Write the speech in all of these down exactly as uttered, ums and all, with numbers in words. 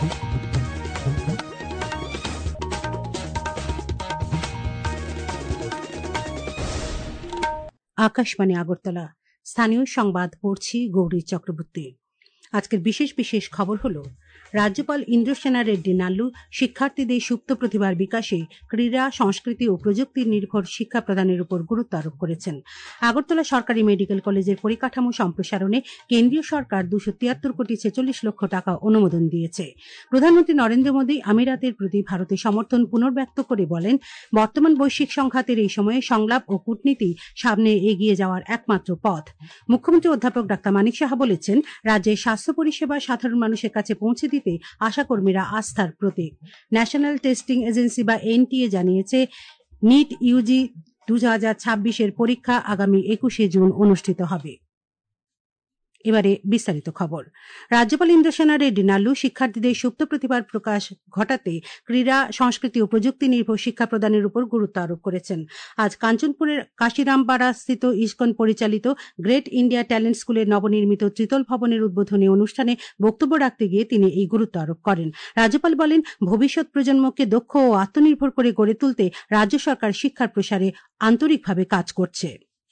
আকাশবাণী আগরতলা, স্থানীয় সংবাদ পড়ছি গৌরী চক্রবর্তী। আজকের বিশেষ বিশেষ খবর হলো, রাজ্যপাল ইন্দ্রসেনা রেড্ডি নাল্লু শিক্ষার্থীদের সুপ্ত প্রতিভার বিকাশে ক্রীড়া, সংস্কৃতি ও প্রযুক্তি নির্ভর শিক্ষা প্রদানের উপর গুরুত্ব আরোপ করেছেন। আগরতলা সরকারি মেডিকেল কলেজের পরিকাঠামো সম্প্রসারণে কেন্দ্রীয় সরকার দুশো তিয়াত্তর কোটি ছেচল্লিশ লক্ষ টাকা অনুমোদন দিয়েছে। প্রধানমন্ত্রী নরেন্দ্র মোদী আমিরাতের প্রতি ভারতের সমর্থন পুনর্ব্যক্ত করে বলেন, বর্তমান বৈশ্বিক সংঘাতের এই সময়ে সংলাপ ও কূটনীতি সামনে এগিয়ে যাওয়ার একমাত্র পথ। মুখ্যমন্ত্রী অধ্যাপক ডাক্তার মানিক সাহা বলেছেন, রাজ্যের স্বাস্থ্য পরিষেবা সাধারণ মানুষের কাছে পৌঁছে দিতে আশাকর্মীরা আস্থার প্রতীক। ন্যাশনাল টেস্টিং এজেন্সি বা এনটিএ জানিয়েছে, নিট ইউজি দু হাজার ছাব্বিশের পরীক্ষা আগামী একুশে জুন অনুষ্ঠিত হবে। এবারে বিস্তারিত খবর। রাজ্যপাল ইন্দ্রসেনা রেড্ডি নাল্লু শিক্ষার্থীদের সুপ্ত প্রতিভার প্রকাশ ঘটাতে ক্রীড়া, সংস্কৃতি ও প্রযুক্তি নির্ভর শিক্ষা প্রদানের উপর গুরুত্ব আরোপ করেছেন। আজ কাঞ্চনপুরের কাশিরামপাড়া স্থিত ইসকন পরিচালিত গ্রেট ইন্ডিয়া ট্যালেন্ট স্কুলের নবনির্মিত ত্রিতল ভবনের উদ্বোধনী অনুষ্ঠানে বক্তব্য রাখতে গিয়ে তিনি এই গুরুত্ব আরোপ করেন। রাজ্যপাল বলেন, ভবিষ্যৎ প্রজন্মকে দক্ষ ও আত্মনির্ভর করে গড়ে তুলতে রাজ্য সরকার শিক্ষার প্রসারে আন্তরিকভাবে কাজ করছে।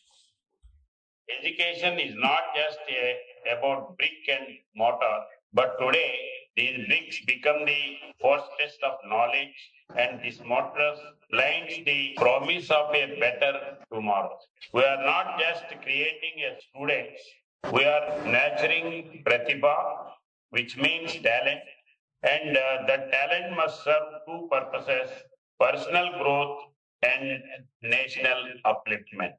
Education is not just a, about brick and mortar, but today these bricks become the first test of knowledge, and this mortar blinds the promise of a better tomorrow. We are not just creating a students, we are nurturing pratibha, which means talent, and uh, that talent must serve two purposes: personal growth and national upliftment.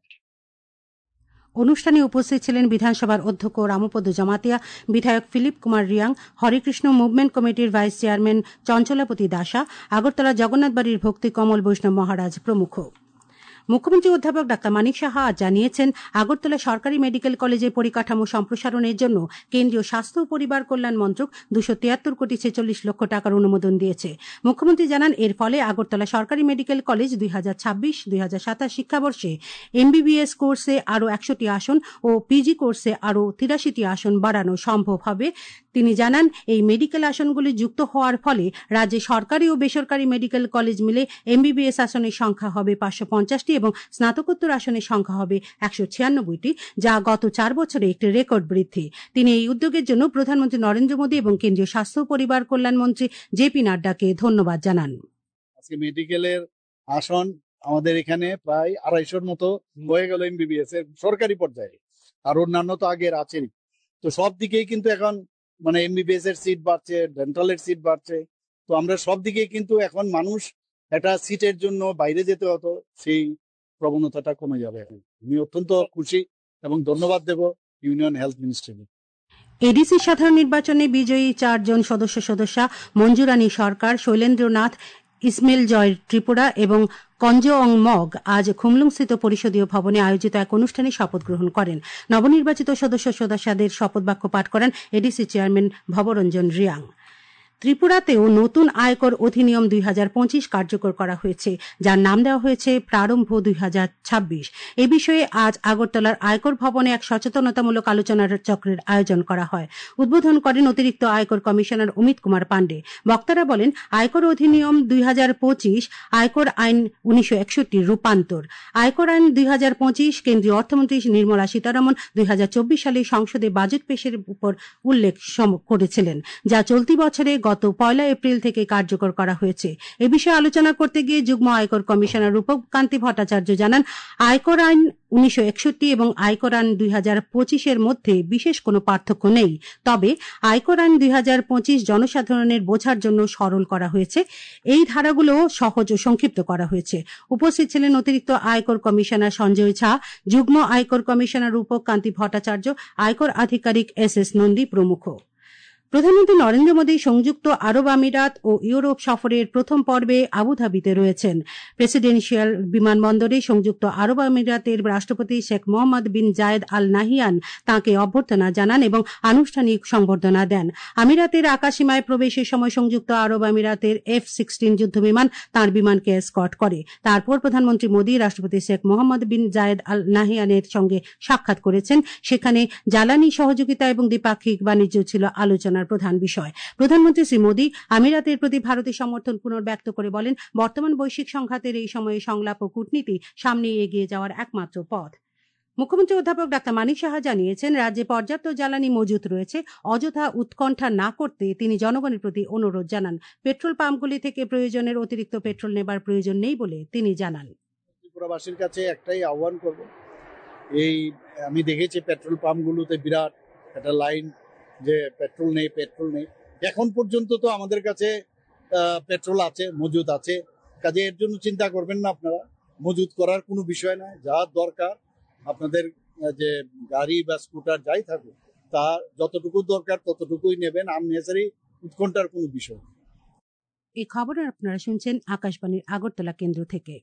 অনুষ্ঠানে উপস্থিত ছিলেন বিধানসভার অধ্যক্ষ রামপদ জমাতিয়া, বিধায়ক Philip Kumar Reang, Harekrishna movement কমিটির vice chairman Chanchalapati Dasa, Agartala জগন্নাথবাড়ির ভক্তি কমল বৈষ্ণব মহারাজ প্রমুখ। মুখ্যমন্ত্রী অধ্যাপক ডাক্তার মানিক সাহা আজ জানিয়েছেন, আগরতলা সরকারি মেডিকেল কলেজের পরিকাঠামো সম্প্রসারণের জন্য কেন্দ্রীয় স্বাস্থ্য ও পরিবার কল্যাণ মন্ত্রক দুশো তিয়াত্তর কোটি ছেচল্লিশ লক্ষ টাকার অনুমোদন দিয়েছে। মুখ্যমন্ত্রী জানান, এর ফলে আগরতলা সরকারি মেডিকেল কলেজ দুই হাজার ছাব্বিশ দুই হাজার সাতাশ শিক্ষাবর্ষে এমবিবিএস কোর্সে আরও একশোটি আসন ও পিজি কোর্সে আরও তিরাশিটি আসন বাড়ানো সম্ভব হবে। তিনি জানান, এই মেডিকেল আসনগুলি যুক্ত হওয়ার ফলে রাজ্যে সরকারি ও বেসরকারি মেডিকেল কলেজ মিলে এমবিবিএস আসনের সংখ্যা হবে পাঁচশো পঞ্চাশটি এবং স্নাতকোত্তর আসনের সংখ্যা হবে একশো ছিয়ানব্বইটি, যা গত চার বছরে একটি রেকর্ড বৃদ্ধি। তিনি এই উদ্যোগের জন্য প্রধানমন্ত্রী নরেন্দ্র মোদী এবং কেন্দ্রীয় স্বাস্থ্য ও পরিবার কল্যাণ মন্ত্রী জে পি নাড্ডাকে ধন্যবাদ জানান। আজকে মেডিকেলের আসন আমাদের এখানে প্রায় আড়াইশোর মতো হয়ে গেল এমবিবিএস এর সরকারি পর্যায়ে, আর অন্যান্য তো আগের আছেই। তো সব দিকেই কিন্তু এখন মানে এমবিবিএস এর সিট বাড়ছে, ডেন্টালের সিট বাড়ছে। তো আমরা সব দিকেই কিন্তু এখন মানুষ একটা সিটের জন্য বাইরে যেতে হতো, সেই প্রবণতাটা কমে যাবে। এখন আমি অত্যন্ত খুশি এবং ধন্যবাদ দেব ইউনিয়ন হেলথ মিনিস্ট্রিকে। এডিসি সাধারণ নির্বাচনে বিজয়ী চারজন সদস্য সদস্যা মঞ্জুরানী সরকার, শৈলেন্দ্রনাথ, ইসমেল জয় ত্রিপুরা এবং কঞ্জং মগ আজ খুমলুংস্থিত পরিষদীয় ভবনে আয়োজিত এক অনুষ্ঠানে শপথ গ্রহণ করেন। নবনির্বাচিত সদস্য সদস্যদের শপথ বাক্য পাঠ করেন এডিসি চেয়ারম্যান ভবরঞ্জন রিয়াং। ত্রিপুরাতেও নতুন আয়কর অধিনিয়ম দুই হাজার পঁচিশ কার্যকর করা হয়েছে, যার নাম দেওয়া হয়েছে প্রারম্ভ দুই হাজার ছাব্বিশ। এ বিষয়ে আজ আগরতলার আয়কর ভবনে এক সচেতনতামূলক আলোচনার চক্রের আয়োজন করা হয়। উদ্বোধন করেন অতিরিক্ত আয়কর কমিশনার অমিত কুমার পাণ্ডে। বক্তারা বলেন, আয়কর অধিনিয়ম দুই হাজার পঁচিশ আয়কর আইন উনিশশো একষট্টির রূপান্তর। আয়কর আইন দুই হাজার পঁচিশ কেন্দ্রীয় অর্থমন্ত্রী নির্মলা সীতারমন দুই হাজার চব্বিশ সালে সংসদে বাজেট পেশের উপর উল্লেখ করেছিলেন, যা চলতি বছরে গত পয়লা এপ্রিল থেকে কার্যকর করা হয়েছে। এ বিষয়ে আলোচনা করতে গিয়ে যুগ্ম আয়কর কমিশনার রূপকান্তি ভট্টাচার্য জানান, আয়কর আইন উনিশশো একষট্টি এবং আয়কর আইন দুই হাজার পঁচিশের মধ্যে বিশেষ কোনো পার্থক্য নেই। তবে আয়কর আইন দুই হাজার পঁচিশ জনসাধারণের বোঝার জন্য সরল করা হয়েছে। এই ধারাগুলো সহজ ও সংক্ষিপ্ত করা হয়েছে। উপস্থিত ছিলেন অতিরিক্ত আয়কর কমিশনার সঞ্জয় ঝা, যুগ্ম আয়কর কমিশনার রূপকান্তি ভট্টাচার্য, আয়কর আধিকারিক এস এস নন্দী প্রমুখ। প্রধানমন্ত্রী নরেন্দ্র মোদী সংযুক্ত আরব আমিরাত ও ইউরোপ সফরের প্রথম পর্বে আবুধাবিতে রয়েছেন। প্রেসিডেন্সিয়াল বিমানবন্দরে সংযুক্ত আরব আমিরাতের রাষ্ট্রপতি শেখ মোহাম্মদ বিন জায়েদ আল নাহিয়ান তাঁকে অভ্যর্থনা জানান এবং আনুষ্ঠানিক সংবর্ধনা দেন। আমিরাতের আকাশসীমায় প্রবেশের সময় সংযুক্ত আরব আমিরাতের এফ সিক্সটিন যুদ্ধবিমান তাঁর বিমানকে এসকর্ট করে। তারপর প্রধানমন্ত্রী মোদী রাষ্ট্রপতি শেখ মোহাম্মদ বিন জায়েদ আল নাহিয়ানের সঙ্গে সাক্ষাৎ করেছেন। সেখানে জ্বালানি সহযোগিতা এবং দ্বিপাক্ষিক বাণিজ্য ছিল আলোচনার আলোচনার প্রধান বিষয়। প্রধানমন্ত্রী শ্রী মোদী আমিরাতের প্রতি ভারতের সমর্থন পুনর্ব্যক্ত করে বলেন, বর্তমান বৈশ্বিক সংঘাতের এই সময়ে সংলাপ ও কূটনীতি সামনে এগিয়ে যাওয়ার একমাত্র পথ। মুখ্যমন্ত্রী অধ্যাপক ডাক্তার মানিক সাহা জানিয়েছেন, রাজ্যে পর্যাপ্ত জ্বালানি মজুত রয়েছে। অযথা উৎকণ্ঠা না করতে তিনি জনগণের প্রতি অনুরোধ জানান। পেট্রোল পাম্পগুলি থেকে প্রয়োজনের অতিরিক্ত পেট্রোল নেবার প্রয়োজন নেই বলে তিনি জানান। ত্রিপুরাবাসীর কাছে একটাই আহ্বান করব, এই আমি দেখেছি পেট্রোল পাম্পগুলোতে বিরাট একটা লাইন, যে পেট্রোল নেই পেট্রোল নেই। এখন পর্যন্ত তো আমাদের কাছে পেট্রোল আছে, মজুদ আছে, কাজে এর জন্য চিন্তা করবেন না আপনারা। মজুদ করার কোনো বিষয় নয়, যা দরকার আপনাদের যে গাড়ি বা স্কুটার যাই থাকুক, তা যতটুকু দরকার ততটুকুই নেবেন, আননেসারি উৎকণ্ঠার কোনো বিষয়। এই খবর আপনারা শুনছেন আকাশবাণীর আগরতলা কেন্দ্র থেকে।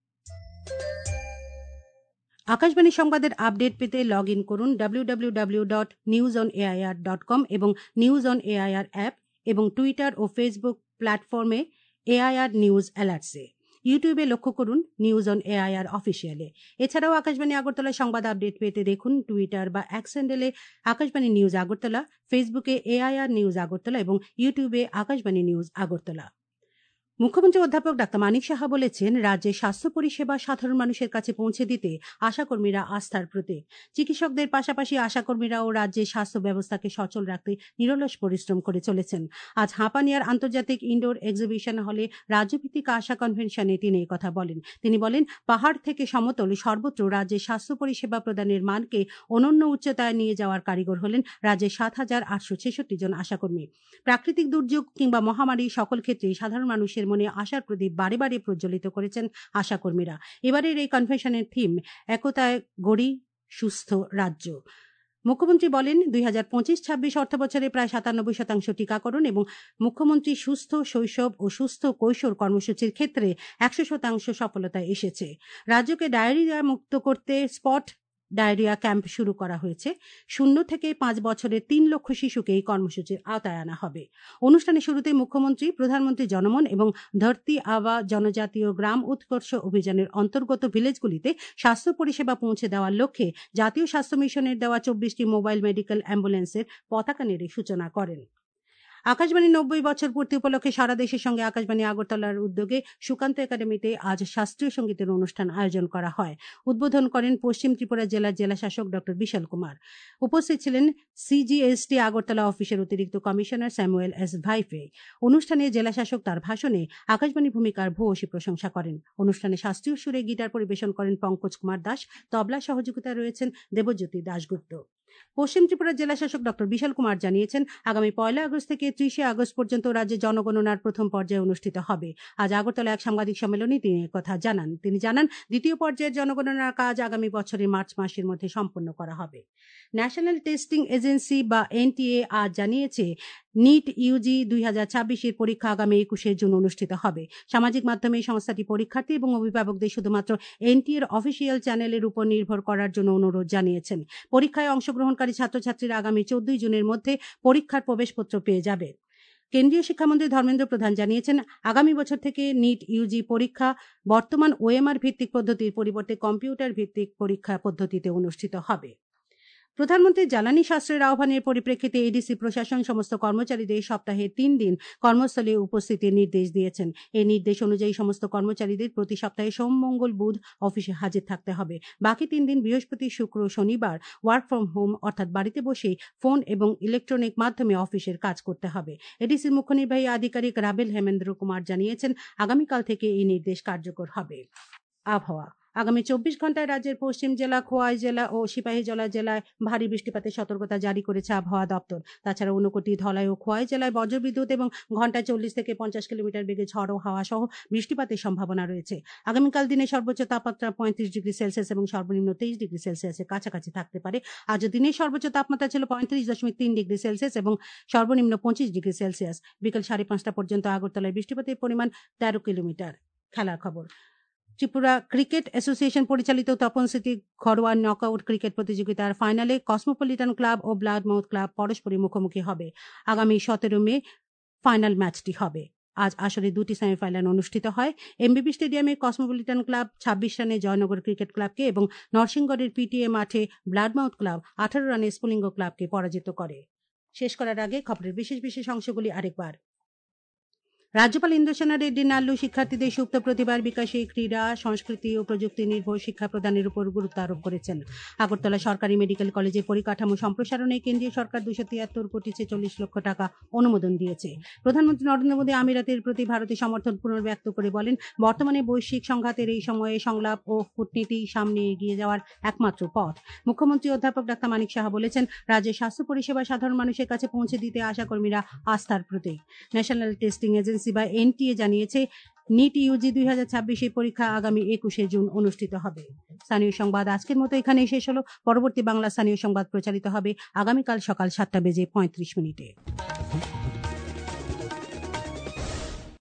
আকাশবাণী সংবাদের আপডেট পেতে লগ ইন করুন W W W dot news on AIR dot com এবং নিউজ অন এআইআর অ্যাপ এবং টুইটার ও ফেসবুক প্ল্যাটফর্মে এআইআর নিউজ অ্যালার্টসে। ইউটিউবে লক্ষ্য করুন নিউজ অন এআইআর অফিসিয়ালে। এছাড়াও আকাশবাণী আগরতলা সংবাদ আপডেট পেতে দেখুন টুইটার বা এক্স হ্যান্ডেলে আকাশবাণী নিউজ আগরতলা, ফেসবুকে এআইআর নিউজ আগরতলা এবং ইউটিউবে আকাশবাণী নিউজ আগরতলা। মুখ্যমন্ত্রী অধ্যাপক ডাক্তার মানিক সাহা বলেছেন, রাজ্যে স্বাস্থ্য পরিষেবা সাধারণ মানুষের কাছে পৌঁছে দিতে আশাকর্মীরা আস্থার প্রতীক। চিকিৎসকদের পাশাপাশি আশাকর্মীরাও রাজ্যের স্বাস্থ্য ব্যবস্থাকে সচল রাখতে নিরলস পরিশ্রম করে চলেছেন। আজ হাঁপানিয়ার আন্তর্জাতিক ইনডোর এক্সিবিশন হলে রাজ্যভিত্তিক আশা কনভেনশনে তিনি এই কথা বলেন। তিনি বলেন, পাহাড় থেকে সমতল সর্বত্র রাজ্যের স্বাস্থ্য পরিষেবা প্রদানের মানকে অনন্য উচ্চতায় নিয়ে যাওয়ার কারিগর হলেন রাজ্যের সাত হাজার আটশো ছেষট্টি জন আশাকর্মী। প্রাকৃতিক দুর্যোগ কিংবা মহামারী সকল ক্ষেত্রে সাধারণ মানুষের মনে আশার প্রদীপ বারে বারে প্রজ্বলিত করেছেন আশাকর্মীরা। এবারের এই কনভেনশনের থিম একতায় গড়ি সুস্থ রাজ্য। মুখ্যমন্ত্রী বলেন, দুই হাজার পঁচিশ ছাব্বিশ অর্থ বছরে প্রায় সাতানব্বই শতাংশ টিকাকরণ এবং মুখ্যমন্ত্রী সুস্থ শৈশব ও সুস্থ কৈশোর কর্মসূচির ক্ষেত্রে একশো শতাংশ সফলতা এসেছে। রাজ্যকে ডায়রিয়া মুক্ত করতে স্পট ডায়রিয়া ক্যাম্প শুরু করা হয়েছে। শূন্য থেকে পাঁচ বছরের তিন লক্ষ শিশুকে এই কর্মসূচির আওতায় আনা হবে। অনুষ্ঠানের শুরুতে মুখ্যমন্ত্রী প্রধানমন্ত্রী জনমন এবং ধরতি আবা জনজাতীয় গ্রাম উৎকর্ষ অভিযানের অন্তর্গত ভিলেজগুলিতে স্বাস্থ্য পরিষেবা পৌঁছে দেওয়ার লক্ষ্যে জাতীয় স্বাস্থ্য মিশনের দেওয়া চব্বিশটি মোবাইল মেডিকেল অ্যাম্বুলেন্সের পতাকা নেড়ে সূচনা করেন। আকাশবাণী নব্বই বছর পূর্তি উপলক্ষে সারা দেশের সঙ্গে আকাশবাণী আগরতলার উদ্যোগে সুকান্ত একাডেমিতে আজ শাস্ত্রীয় সঙ্গীতের অনুষ্ঠান আয়োজন করা হয়। উদ্বোধন করেন পশ্চিম ত্রিপুরা জেলার জেলাশাসক ডক্টর বিশাল কুমার। উপস্থিত ছিলেন সিজিএসটি আগরতলা অফিসের অতিরিক্ত কমিশনার স্যামুয়েল এস ভাইফে। অনুষ্ঠানে জেলাশাসক তার ভাষণে আকাশবাণী ভূমিকার ভূয়সী প্রশংসা করেন। অনুষ্ঠানে শাস্ত্রীয় সুরে গিটার পরিবেশন করেন পঙ্কজ কুমার দাস। তবলা সহযোগিতায় রয়েছেন দেবজ্যোতি দাশগুপ্ত। পশ্চিম ত্রিপুরা জেলাশাসক ডক্টর বিশাল কুমার জানিয়েছেন, আগামী পয়লা আগস্ট থেকে ত্রিশে আগস্ট পর্যন্ত রাজ্যে জনগণনার প্রথম পর্যায়ে অনুষ্ঠিত হবে। আজ আগরতলা এক সাংবাদিক সম্মেলনে তিনি কথা জানান। তিনি জানান, দ্বিতীয় পর্যায়ের জনগণনার কাজ আগামী বছরের মার্চ মাসের মধ্যে সম্পন্ন করা হবে। ন্যাশনাল টেস্টিং এজেন্সি বা এনটিএ আজ জানিয়েছে, নিট ইউজি দুই হাজার ছাব্বিশের পরীক্ষা আগামী একুশে জুন অনুষ্ঠিত হবে। সামাজিক মাধ্যমে এই সংস্থাটি পরীক্ষার্থী এবং অভিভাবকদের শুধুমাত্র এনটিএর অফিসিয়াল চ্যানেলের উপর নির্ভর করার জন্য অনুরোধ জানিয়েছেন। পরীক্ষায় অংশগ্রহণকারী ছাত্রছাত্রীরা আগামী চোদ্দই জুনের মধ্যে পরীক্ষার প্রবেশপত্র পেয়ে যাবে। কেন্দ্রীয় শিক্ষামন্ত্রী ধর্মেন্দ্র প্রধান জানিয়েছেন, আগামী বছর থেকে নিট ইউজি পরীক্ষা বর্তমান ওএমআর ভিত্তিক পদ্ধতির পরিবর্তে কম্পিউটার ভিত্তিক পরীক্ষা পদ্ধতিতে অনুষ্ঠিত হবে। প্রধানমন্ত্রী জ্বালানি সাশ্রয়ের আহ্বানের পরিপ্রেক্ষিতে এডিসি প্রশাসন সমস্ত কর্মচারীদের সপ্তাহে তিন দিন কর্মস্থলে উপস্থিতির নির্দেশ দিয়েছেন। এই নির্দেশ অনুযায়ী সমস্ত কর্মচারীদের প্রতি সপ্তাহে সোম মঙ্গল বুধ অফিসে হাজির থাকতে হবে। বাকি তিন দিন বৃহস্পতি শুক্র শনিবার ওয়ার্ক ফ্রম হোম অর্থাৎ বাড়িতে বসেই ফোন এবং ইলেকট্রনিক মাধ্যমে অফিসের কাজ করতে হবে। এডিসির মুখ্য নির্বাহী আধিকারিক রাবেল হেমেন্দ্র কুমার জানিয়েছেন, আগামীকাল থেকে এই নির্দেশ কার্যকর হবে। আবহাওয়া আগামী চব্বিশ ঘন্টায় রাজ্যের পশ্চিম জেলা, খোয়াই জেলা ও সিপাহীজলা জেলায় ভারী বৃষ্টিপাতের সতর্কতা জারি করেছে আবহাওয়া দপ্তর। তাছাড়া ঊনকোটি, ধলাই ও খোয়াই জেলায় বজ্রবিদ্যুৎ এবং ঘন্টায় চল্লিশ থেকে পঞ্চাশ কিলোমিটার বেগে ঝড়ো হাওয়া সহ বৃষ্টিপাতের সম্ভাবনা রয়েছে। আগামীকাল দিনে সর্বোচ্চ তাপমাত্রা পঁয়ত্রিশ ডিগ্রি সেলসিয়াস এবং সর্বনিম্ন তেইশ ডিগ্রি সেলসিয়াসের কাছাকাছি থাকতে পারে। আজ দিনের সর্বোচ্চ তাপমাত্রা ছিল পঁয়ত্রিশ দশমিক তিন ডিগ্রি সেলসিয়াস এবং সর্বনিম্ন পঁচিশ ডিগ্রি সেলসিয়াস। বিকেল সাড়ে পাঁচটা পর্যন্ত আগরতলায় বৃষ্টিপাতের পরিমাণ তেরো কিলোমিটার। খেলার খবর, ত্রিপুরা ক্রিকেট অ্যাসোসিয়েশন পরিচালিত তপন স্মৃতি ঘরোয়া নকআউট ক্রিকেট প্রতিযোগিতার ফাইনালে কসমোপলিটন ক্লাব ও ব্লাডমাউথ ক্লাব পরস্পরের মুখোমুখি হবে। আগামী সতেরো মে ফাইনাল ম্যাচটি হবে। আজ আসরে দুটি সেমিফাইনাল অনুষ্ঠিত হয়। এমবিবি স্টেডিয়ামে কসমোপলিটন ক্লাব ছাব্বিশ রানে জয়নগর ক্রিকেট ক্লাবকে এবং নরসিংগড়ের পিটিএ মাঠে ব্লাডমাউথ ক্লাব আঠারো রানে স্ফুলিঙ্গ ক্লাবকে পরাজিত করে। শেষ করার আগে খবরের বিশেষ বিশেষ অংশগুলি আরেকবার। রাজ্যপাল ইন্দ্রসেনা রেড্ডি নাল্লু শিক্ষার্থীদের সুপ্ত প্রতিভার বিকাশে ক্রীড়া, সংস্কৃতি ও প্রযুক্তি নির্ভর শিক্ষা প্রদানের উপর গুরুত্ব আরোপ করেছেন। আগরতলা সরকারি মেডিকেল কলেজের পরিকাঠামো সম্প্রসারণে কেন্দ্রীয় সরকার দুশো তিয়াত্তর কোটি ছেচল্লিশ লক্ষ টাকা অনুমোদন দিয়েছে। প্রধানমন্ত্রী নরেন্দ্র মোদী আমিরাতের প্রতি ভারতের সমর্থন পুনর্ব্যক্ত করে বলেন, বর্তমানে বৈশ্বিক সংঘাতের এই সময়ে সংলাপ ও কূটনীতি সামনে এগিয়ে যাওয়ার একমাত্র পথ। মুখ্যমন্ত্রী অধ্যাপক ডাক্তার মানিক সাহা বলেছেন, রাজ্যের স্বাস্থ্য পরিষেবা সাধারণ মানুষের কাছে পৌঁছে দিতে আশাকর্মীরা আস্থার প্রতীক। ন্যাশনাল টেস্টিং এজেন্সি বা এনটিএ জানিয়েছে, নিট ইউজি দুই হাজার ছাব্বিশ এর পরীক্ষা আগামী একুশে জুন অনুষ্ঠিত হবে। স্থানীয় সংবাদ আজকের মতো এখানেই শেষ হলো। পরবর্তী বাংলা স্থানীয় সংবাদ প্রচারিত হবে আগামীকাল সকাল সাতটা বেজে পঁয়ত্রিশ মিনিটে।